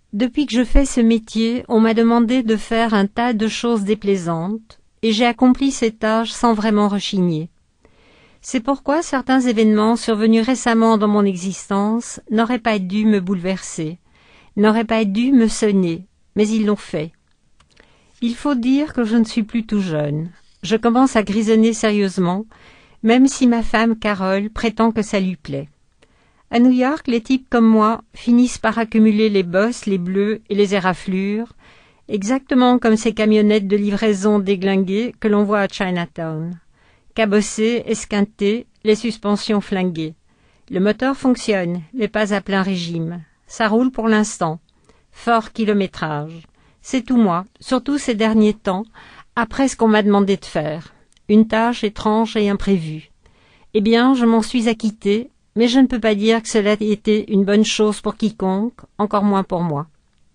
Depuis que je fais ce métier, on m'a demandé de faire un tas de choses déplaisantes, et j'ai accompli ces tâches sans vraiment rechigner. C'est pourquoi certains événements survenus récemment dans mon existence n'auraient pas dû me bouleverser, n'auraient pas dû me sonner, mais ils l'ont fait. Il faut dire que je ne suis plus tout jeune. Je commence à grisonner sérieusement, même si ma femme Carole prétend que ça lui plaît. À New York, les types comme moi finissent par accumuler les bosses, les bleus et les éraflures, exactement comme ces camionnettes de livraison déglinguées que l'on voit à Chinatown. Cabossées, esquintées, les suspensions flinguées. Le moteur fonctionne, mais pas à plein régime. Ça roule pour l'instant. Fort kilométrage. C'est tout moi, surtout ces derniers temps, après ce qu'on m'a demandé de faire. Une tâche étrange et imprévue. Eh bien, je m'en suis acquittée, mais je ne peux pas dire que cela ait été une bonne chose pour quiconque, encore moins pour moi.